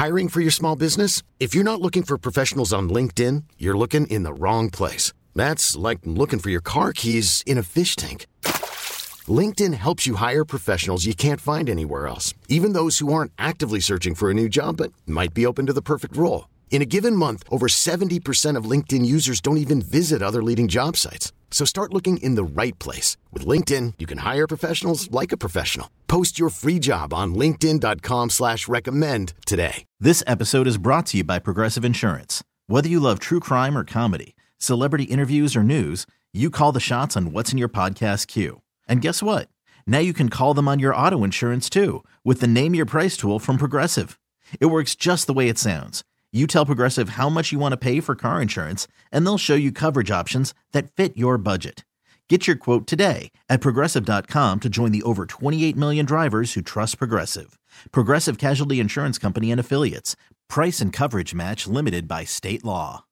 Hiring for your small business? If you're not looking for professionals on LinkedIn, you're looking in the wrong place. That's like looking for your car keys in a fish tank. LinkedIn helps you hire professionals you can't find anywhere else, even those who aren't actively searching for a new job but might be open to the perfect role. In a given month, over 70% of LinkedIn users don't even visit other leading job sites. So start looking in the right place. With LinkedIn, you can hire professionals like a professional. Post your free job on linkedin.com/recommend today. This episode is brought to you by Progressive Insurance. Whether you love true crime or comedy, celebrity interviews or news, you call the shots on what's in your podcast queue. And guess what? Now you can call them on your auto insurance too with the Name Your Price tool from Progressive. It works just the way it sounds. You tell Progressive how much you want to pay for car insurance, and they'll show you coverage options that fit your budget. Get your quote today at Progressive.com to join the over 28 million drivers who trust Progressive. Progressive Casualty Insurance Company and Affiliates. Price and coverage match limited by state law.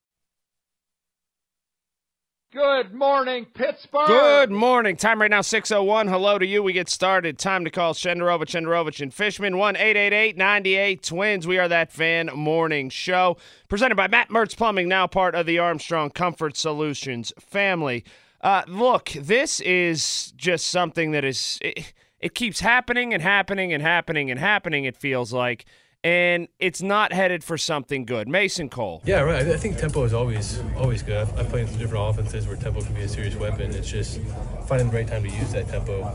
Good morning, Pittsburgh. Good morning. Time right now, 6:01. Hello to you. We get started. Time to call Shenderovich, and Fishman, 1-888-98-TWINS. We are that fan morning show. Presented by Matt Mertz Plumbing, now part of the Armstrong Comfort Solutions family. Look, this is just something that is, it keeps happening and happening and happening and happening, it feels like. And it's not headed for something good. Mason Cole. Yeah, right. I think tempo is always good. I've played in some different offenses where tempo can be a serious weapon. It's just finding the right time to use that tempo.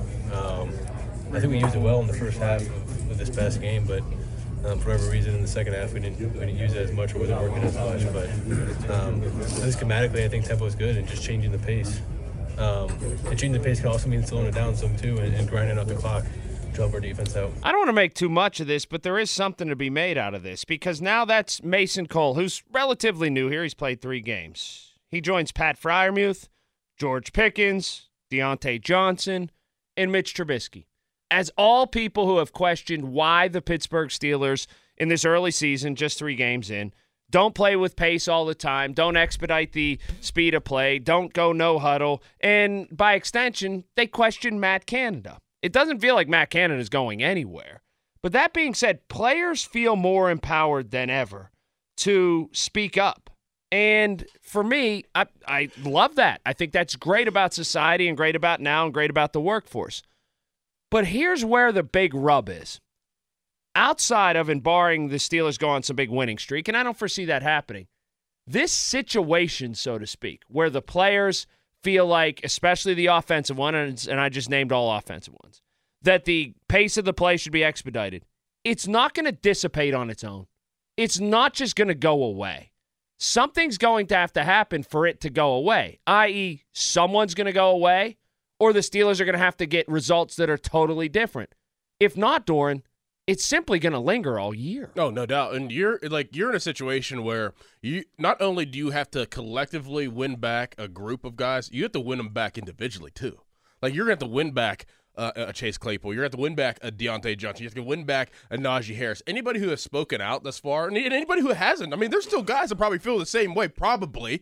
I think we used it well in the first half of this past game, but for whatever reason in the second half we didn't use it as much or wasn't working as much. But at least schematically, I think tempo is good and just changing the pace. And changing the pace can also mean slowing it down some too and grinding out the clock. Our defense out. I don't want to make too much of this, but there is something to be made out of this because now that's Mason Cole, who's relatively new here. He's played 3 games. He joins Pat Freiermuth, George Pickens, Deontay Johnson, and Mitch Trubisky as all people who have questioned why the Pittsburgh Steelers in this early season, just 3 games in, don't play with pace all the time, don't expedite the speed of play, don't go no huddle, and by extension, they question Matt Canada. It doesn't feel like Matt Canada is going anywhere. But that being said, players feel more empowered than ever to speak up. And for me, I love that. I think that's great about society and great about now and great about the workforce. But here's where the big rub is. Outside of and barring the Steelers go on some big winning streak, and I don't foresee that happening, this situation, so to speak, where the players feel like, especially the offensive one, and I just named all offensive ones, that the pace of the play should be expedited. It's not going to dissipate on its own. It's not just going to go away. Something's going to have to happen for it to go away, i.e., someone's going to go away, or the Steelers are going to have to get results that are totally different. If not, Doran, it's simply going to linger all year. Oh, no doubt. And you're in a situation where you not only do you have to collectively win back a group of guys, you have to win them back individually too. Like you're going to have to win back a Chase Claypool. You're going to have to win back a Deontay Johnson. You have to win back a Najee Harris. Anybody who has spoken out thus far, and anybody who hasn't, I mean, there's still guys that probably feel the same way, probably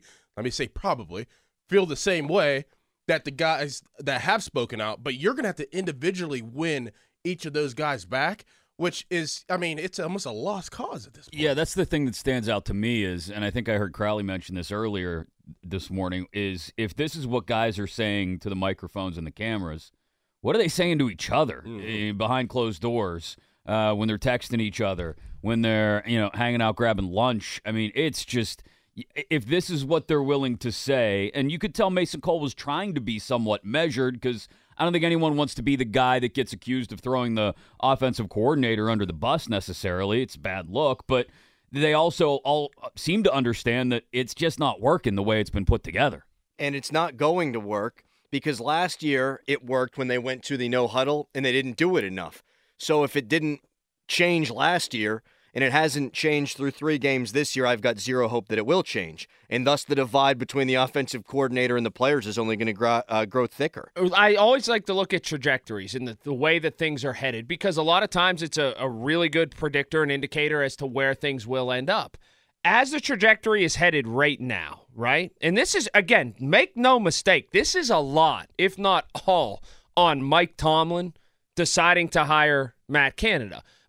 feel the same way that the guys that have spoken out, but you're going to have to individually win each of those guys back, which is, I mean, it's almost a lost cause at this point. Yeah, that's the thing that stands out to me is, and I think I heard Crowley mention this earlier this morning, is if this is what guys are saying to the microphones and the cameras, what are they saying to each other behind closed doors when they're texting each other, when they're, hanging out grabbing lunch? I mean, it's just, if this is what they're willing to say, and you could tell Mason Cole was trying to be somewhat measured because I don't think anyone wants to be the guy that gets accused of throwing the offensive coordinator under the bus necessarily. It's a bad look, but they also all seem to understand that it's just not working the way it's been put together. And it's not going to work because last year it worked when they went to the no huddle and they didn't do it enough. So if it didn't change last year and it hasn't changed through 3 games this year, I've got zero hope that it will change. And thus the divide between the offensive coordinator and the players is only going to grow thicker. I always like to look at trajectories and the way that things are headed because a lot of times it's a really good predictor and indicator as to where things will end up. As the trajectory is headed right now, right? And this is, again, make no mistake, this is a lot, if not all, on Mike Tomlin deciding to hire Matt Canada. But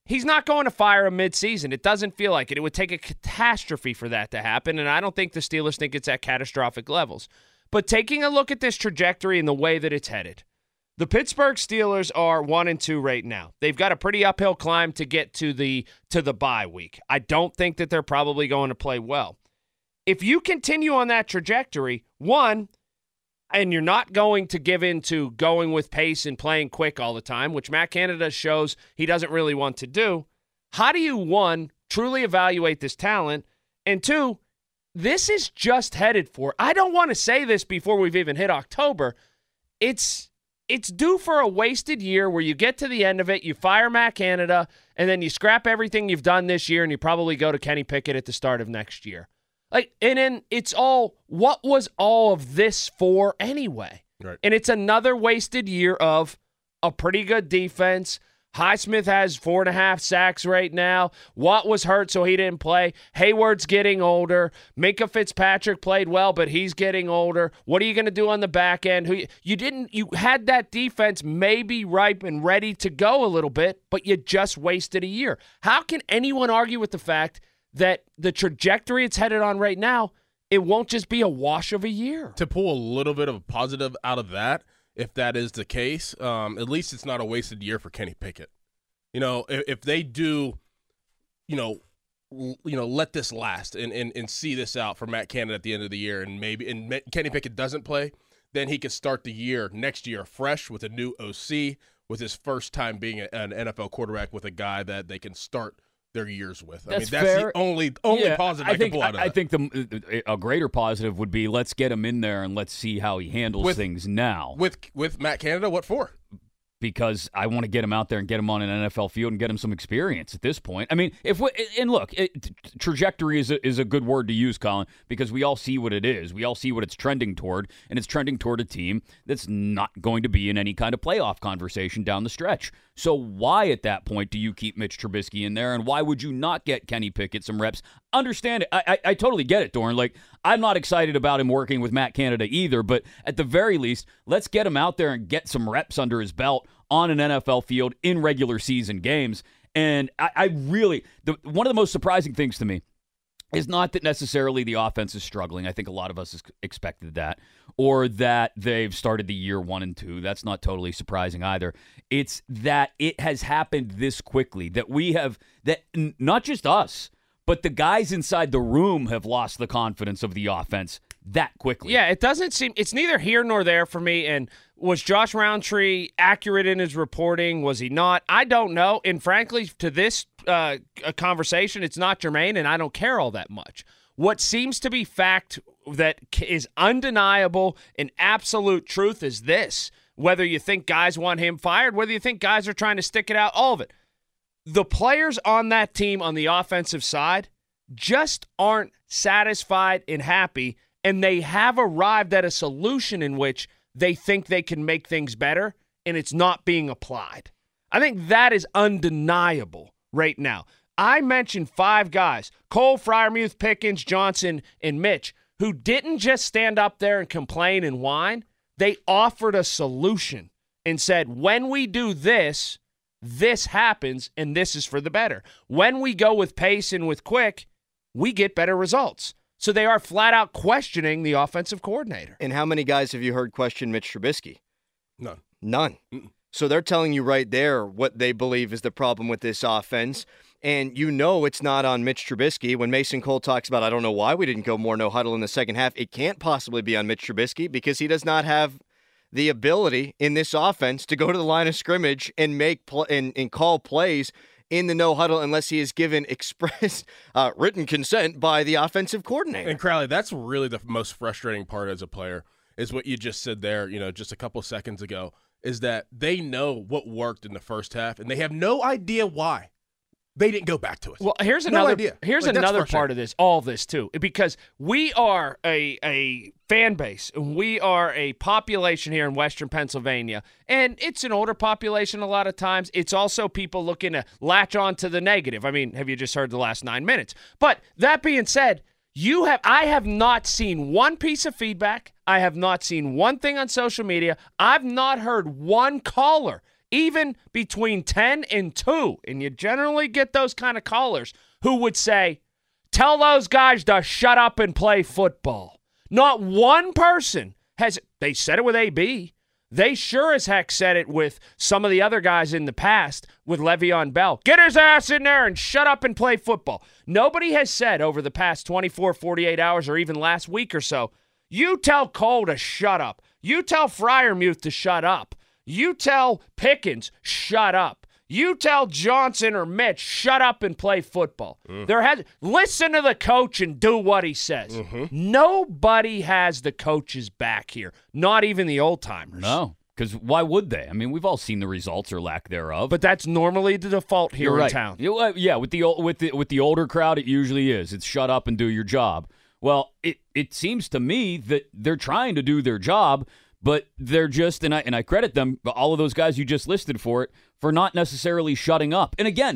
He's not going to fire him midseason. It doesn't feel like it. It would take a catastrophe for that to happen, and I don't think the Steelers think it's at catastrophic levels. But taking a look at this trajectory and the way that it's headed, the Pittsburgh Steelers are 1-2 right now. They've got a pretty uphill climb to get to the bye week. I don't think that they're probably going to play well. If you continue on that trajectory, one, and you're not going to give in to going with pace and playing quick all the time, which Matt Canada shows he doesn't really want to do, how do you, one, truly evaluate this talent, and two, this is just headed for, I don't want to say this before we've even hit October, it's due for a wasted year where you get to the end of it, you fire Matt Canada, and then you scrap everything you've done this year, and you probably go to Kenny Pickett at the start of next year. And then it's all, what was all of this for anyway? Right. And it's another wasted year of a pretty good defense. Highsmith has 4.5 sacks right now. Watt was hurt, so he didn't play. Hayward's getting older. Minka Fitzpatrick played well, but he's getting older. What are you going to do on the back end? You had that defense maybe ripe and ready to go a little bit, but you just wasted a year. How can anyone argue with the fact that the trajectory it's headed on right now, it won't just be a wash of a year? To pull a little bit of a positive out of that, if that is the case, at least it's not a wasted year for Kenny Pickett. If they do, let this last and see this out for Matt Canada at the end of the year, and Kenny Pickett doesn't play, then he could start the year next year fresh with a new OC, with his first time being an NFL quarterback with a guy that they can start their years with. That's the only positive I can pull out of that. I think a greater positive would be, let's get him in there and let's see how he handles things now. With Matt Canada, what for? Because I want to get him out there and get him on an NFL field and get him some experience at this point. I mean, trajectory is a good word to use, Colin, because we all see what it is. We all see what it's trending toward, and it's trending toward a team that's not going to be in any kind of playoff conversation down the stretch. So why at that point do you keep Mitch Trubisky in there, and why would you not get Kenny Pickett some reps? Understand it. I totally get it, Doran. Like, I'm not excited about him working with Matt Canada either, but at the very least, let's get him out there and get some reps under his belt on an NFL field in regular season games. And one of the most surprising things to me is not that necessarily the offense is struggling. I think a lot of us expected that, or that they've started the year 1-2. That's not totally surprising either. It's that it has happened this quickly, that not just us, but the guys inside the room have lost the confidence of the offense that quickly. Yeah, it's neither here nor there for me. And was Josh Roundtree accurate in his reporting? Was he not? I don't know. And frankly, to this conversation, it's not germane, and I don't care all that much. What seems to be fact that is undeniable and absolute truth is this. Whether you think guys want him fired, whether you think guys are trying to stick it out, all of it. The players on that team on the offensive side just aren't satisfied and happy, and they have arrived at a solution in which they think they can make things better, and it's not being applied. I think that is undeniable right now. I mentioned 5 guys, Cole, Freiermuth, Pickens, Johnson, and Mitch, who didn't just stand up there and complain and whine. They offered a solution and said, when we do this, this happens, and this is for the better. When we go with pace and with quick, we get better results. So they are flat out questioning the offensive coordinator. And how many guys have you heard question Mitch Trubisky? None. Mm-mm. So they're telling you right there what they believe is the problem with this offense. And it's not on Mitch Trubisky. When Mason Cole talks about, I don't know why we didn't go more no huddle in the second half, it can't possibly be on Mitch Trubisky because he does not have the ability in this offense to go to the line of scrimmage and and call plays in the no huddle unless he is given express written consent by the offensive coordinator. And Crowley, that's really the most frustrating part as a player is what you just said there, just a couple seconds ago, is that they know what worked in the first half and they have no idea why they didn't go back to it. Well, here's another part of this, all this too, because we are a fan base and we are a population here in Western Pennsylvania, and it's an older population a lot of times. It's also people looking to latch on to the negative. I mean, have you just heard the last 9 minutes? But that being said, I have not seen one piece of feedback. I have not seen one thing on social media. I've not heard one caller even between 10 and 2, and you generally get those kind of callers who would say, tell those guys to shut up and play football. Not one person has, they said it with AB. They sure as heck said it with some of the other guys in the past with Le'Veon Bell. Get his ass in there and shut up and play football. Nobody has said over the past 24, 48 hours or even last week or so, you tell Cole to shut up. You tell Freiermuth to shut up. You tell Pickens, shut up. You tell Johnson or Mitch, shut up and play football. Listen to the coach and do what he says. Nobody has the coach's back here, not even the old-timers. No, because why would they? I mean, we've all seen the results or lack thereof. But that's normally the default here in town. Yeah, with the older crowd, it usually is. It's shut up and do your job. Well, it seems to me that they're trying to do their job, but they're just, and I credit them, all of those guys you just listed for not necessarily shutting up. And again,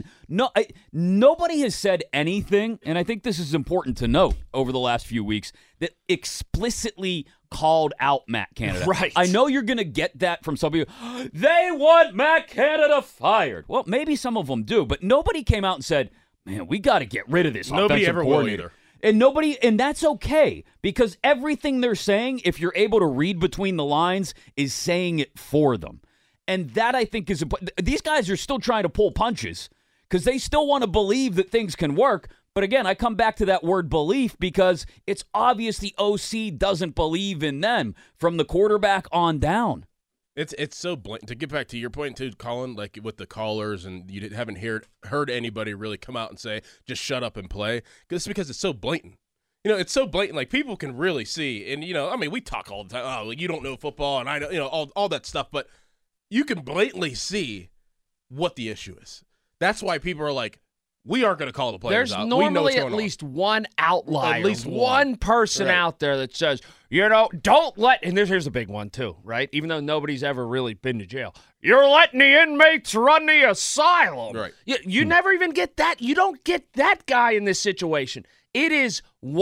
nobody has said anything, and I think this is important to note over the last few weeks, that explicitly called out Matt Canada. Right. I know you're going to get that from some of you. They want Matt Canada fired. Well, maybe some of them do, but nobody came out and said, man, we got to get rid of this Nobody offensive ever will coordinator. either. And that's okay, because everything they're saying, if you're able to read between the lines, is saying it for them. And that, I think, is important. These guys are still trying to pull punches because they still want to believe that things can work. But again, I come back to that word belief because it's obvious the OC doesn't believe in them from the quarterback on down. It's so blatant. To get back to your point too, Colin, like with the callers, and you haven't heard anybody really come out and say, just shut up and play. It's because it's so blatant. You know, it's so blatant. Like, people can really see. And, I mean, we talk all the time. Oh, you don't know football, and I know, all that stuff. But you can blatantly see what the issue is. That's why people are like, we aren't going to call the players out. There's normally at least one outlier, at least one person out there that says, don't let, and here's a big one too, right? Even though nobody's ever really been to jail. You're letting the inmates run the asylum. Right. You never even get that. You don't get that guy in this situation. It is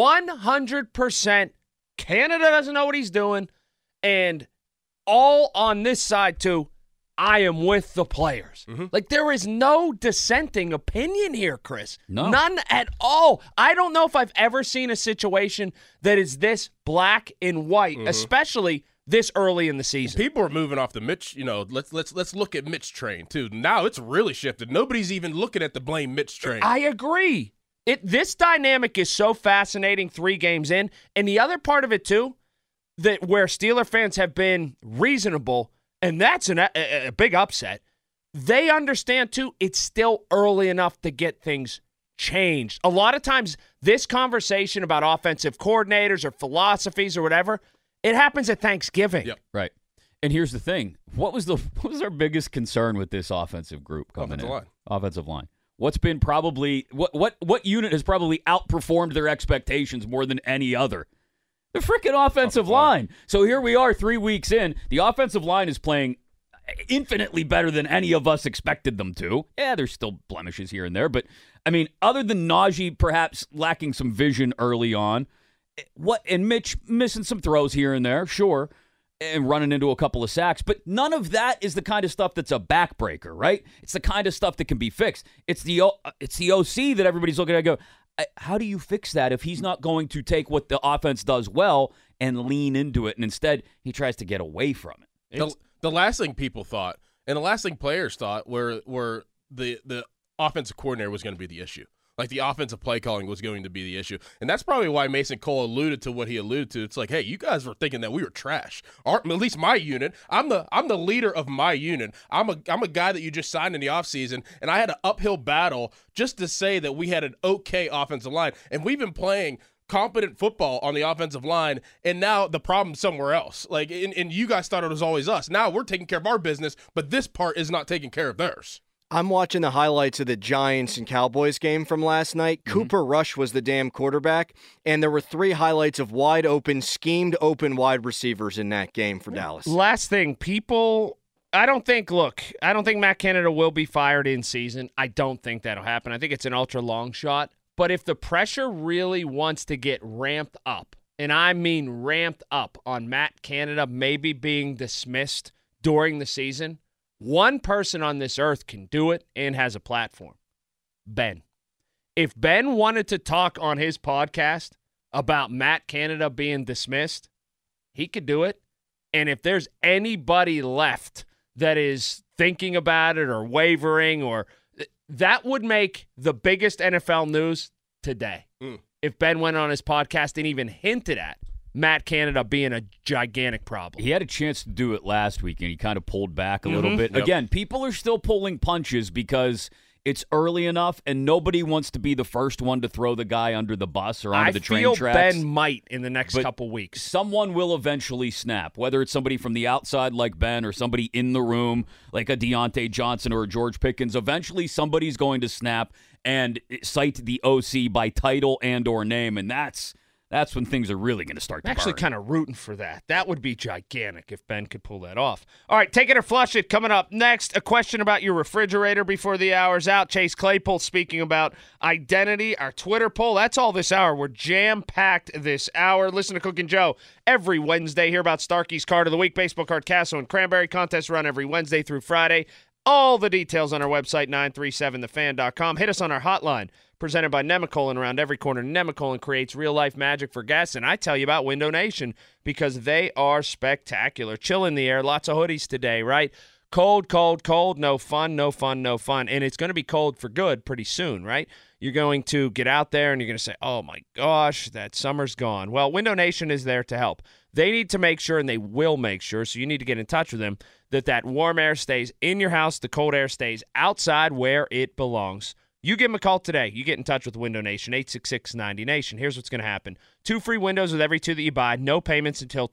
100% Canada doesn't know what he's doing, and all on this side too, I am with the players. Like, there is no dissenting opinion here, Chris. No. None at all. I don't know if I've ever seen a situation that is this black and white, especially this early in the season. People are moving off the Mitch, let's look at Mitch train, too. Now it's really shifted. Nobody's even looking at the blame Mitch train. I agree. This dynamic is so fascinating 3 games in. And the other part of it, too, that where Steeler fans have been reasonable, and that's a big upset. They understand, too, it's still early enough to get things changed. A lot of times, this conversation about offensive coordinators or philosophies or whatever, it happens at Thanksgiving. Yep. Right. And here's the thing. What was our biggest concern with this offensive group coming in? Offensive line. What's been probably what unit has probably outperformed their expectations more than any other? The freaking offensive line. So here we are 3 weeks in. The offensive line is playing infinitely better than any of us expected them to. Yeah, there's still blemishes here and there. But, I mean, other than Najee perhaps lacking some vision early on, and Mitch missing some throws here and there, sure, and running into a couple of sacks. But none of that is the kind of stuff that's a backbreaker, right? It's the kind of stuff that can be fixed. It's the OC that everybody's looking at and go, how do you fix that if he's not going to take what the offense does well and lean into it, and instead he tries to get away from it? The last thing people thought, and the last thing players thought, were the offensive coordinator was going to be the issue. Like, the offensive play calling was going to be the issue. And that's probably why Mason Cole alluded to what he alluded to. It's like, hey, you guys were thinking that we were trash. At least my unit. I'm the leader of my unit. I'm a guy that you just signed in the offseason, and I had an uphill battle just to say that we had an okay offensive line. And we've been playing competent football on the offensive line, and now the problem's somewhere else. Like, and you guys thought it was always us. Now we're taking care of our business, but this part is not taking care of theirs. I'm watching the highlights of the Giants and Cowboys game from last night. Cooper Rush was the damn quarterback, and there were 3 highlights of schemed open wide receivers in that game for Dallas. Last thing, I don't think Matt Canada will be fired in season. I don't think that'll happen. I think it's an ultra long shot. But if the pressure really wants to get ramped up, and I mean ramped up on Matt Canada maybe being dismissed during the season, One person on this earth can do it and has a platform. Ben. If Ben wanted to talk on his podcast about Matt Canada being dismissed, he could do it. And if there's anybody left that is thinking about it or wavering, or that would make the biggest NFL news today. If Ben went on his podcast and even hinted at Matt Canada being a gigantic problem. He had a chance to do it last week, and he kind of pulled back a little bit. Yep. Again, people are still pulling punches because it's early enough, and nobody wants to be the first one to throw the guy under the bus or onto the train tracks. I feel Ben might in the next couple weeks. Someone will eventually snap, whether it's somebody from the outside like Ben or somebody in the room like a Deontay Johnson or a George Pickens. Eventually, somebody's going to snap and cite the OC by title and or name, and that's when things are really going to start to I'm actually burn. kind of rooting for that. That would be gigantic if Ben could pull that off. All right, take it or flush it. Coming up next, a question about your refrigerator before the hour's out. Chase Claypool speaking about identity, our Twitter poll. That's all this hour. We're jam-packed this hour. Listen to Cook and Joe every Wednesday. Hear about Starkey's Card of the Week, Baseball Card Castle and Cranberry Contest run every Wednesday through Friday. All the details on our website, 937thefan.com. Hit us on our hotline, presented by Nemacolin. Around every corner, Nemacolin creates real-life magic for guests. And I tell you about Window Nation because they are spectacular. Chill in the air, lots of hoodies today, right? Cold, cold, cold, no fun, no fun, no fun. And it's going to be cold for good pretty soon, right? You're going to get out there and you're going to say, oh my gosh, that summer's gone. Well, Window Nation is there to help. They need to make sure, and they will make sure, so you need to get in touch with them, that warm air stays in your house, the cold air stays outside where it belongs. You give them a call today. You get in touch with Window Nation, 866-90-NATION. Here's what's going to happen. 2 free windows with every 2 that you buy. No payments until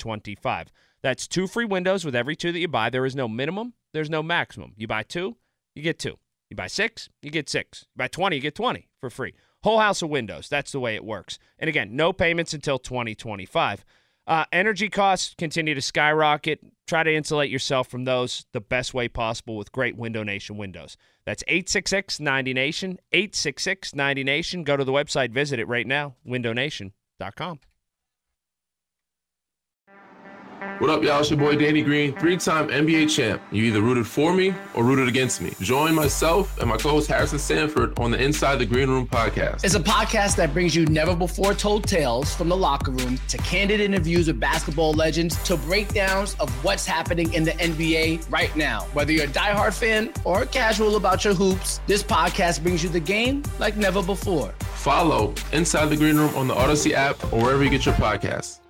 2025. That's 2 free windows with every 2 that you buy. There is no minimum. There's no maximum. You buy 2, you get 2. You buy 6, you get 6. You buy 20, you get 20 for free. Whole house of windows. That's the way it works. And again, no payments until 2025. Energy costs continue to skyrocket. Try to insulate yourself from those the best way possible with great Window Nation windows. That's 866-90-NATION, 866-90-NATION. Go to the website, visit it right now, windownation.com. What up, y'all? It's your boy Danny Green, 3-time NBA champ. You either rooted for me or rooted against me. Join myself and my co-host Harrison Sanford on the Inside the Green Room podcast. It's a podcast that brings you never-before-told tales from the locker room to candid interviews with basketball legends to breakdowns of what's happening in the NBA right now. Whether you're a diehard fan or casual about your hoops, this podcast brings you the game like never before. Follow Inside the Green Room on the Odyssey app or wherever you get your podcasts.